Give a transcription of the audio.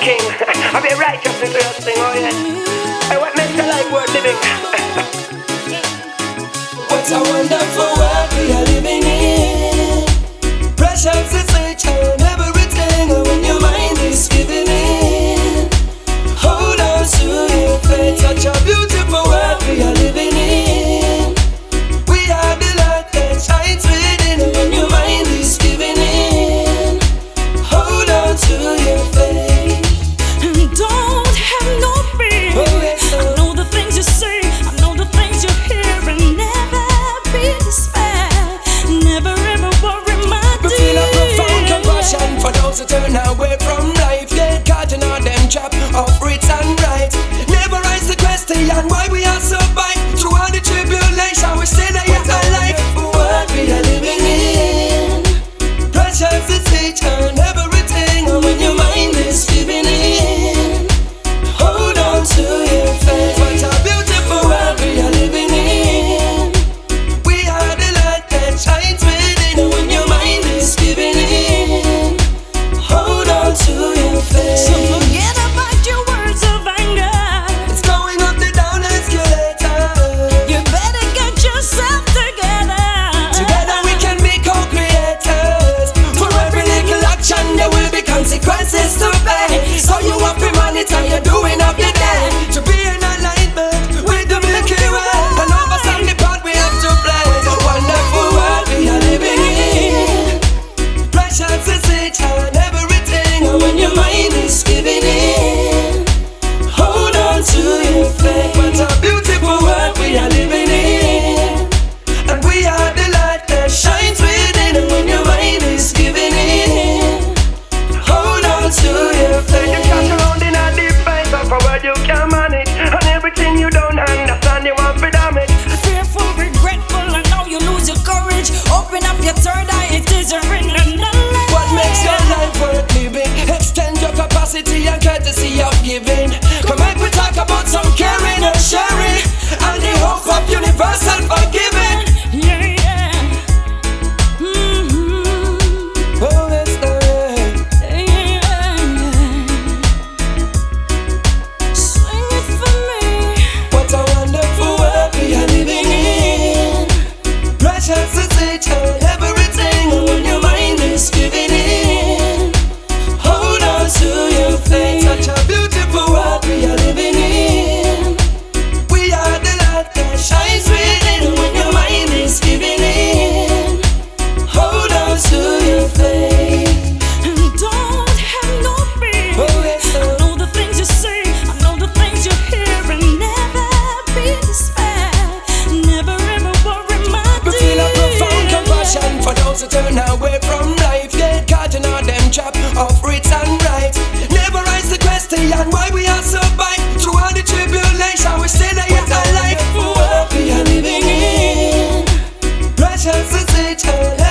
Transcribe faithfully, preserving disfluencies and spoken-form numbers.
king. I be righteous into your thing, oh yes. Hey, what makes your life worth living? What a wonderful world we are living in. Precious is nature and everything. And when your mind is giving in, hold on to your faith. Such a beautiful world we are living in. We are the light that shines within. And when your mind is giving in, hold on to your faith. And don't have no fear. Oh, yes, I know the things you say, I know the things you hear, and never be despair. Never ever worry, my We dear. feel a profound compassion for those who turn away from life. Get caught in all them trap of rich and right. Never rise the question why we are so bite. Through all the tribulation we stay there yet alive. The world we are living in. Precious is each and everything. And when your mind is giving in, hold on to your faith. What a beautiful world we are living in. We are the light that shines within. And when your mind is giving in, hold on to your faith. So forget about your words of anger. It's going up the down escalator. You better get yourself together. Together we can be co-creators. For every little action there will be consequences to pay. So you have to monitor you're doing of your day. To be in alignment with the Milky Way. And overstand the part we have to play. It's a wonderful world we are living in. Precious is each and everything. And when your mind is giving in, hold on to your faith. What a beautiful world we are living in. And we are the light that shines within. And when your mind is giving in, hold on to your Say you got faith. around in a deep fight of a word you can manage. And everything you don't understand you want for damage. Fearful, regretful, and now you lose your courage. Open up your third eye, it is a ring and a light. What makes your life worth living? Extend your capacity and courtesy of giving. Come make we talk about some caring and sharing, and the hope of universal forgiving. Yeah, yeah. Mm-hmm. Oh, it's the rain. Yeah, yeah. Sing it for me. What a wonderful world we are living in. Precious is each and everything. And when your mind is giving in, hold on to your faith. Such a beautiful world we are living in. We are the light that shines within. And when your mind is giving in, hold on to your faith. And don't have no fear. Oh, yes, I sir. know the things you say, I know the things you hear, and never be despair. Never ever worry, my We dear. feel a profound compassion for those who turn away from life. Get caught in all them trap of rich and right. Never rise the question why we are so bite. Through all the tribulation we stay there yet alive. The world we are living in. Precious is each and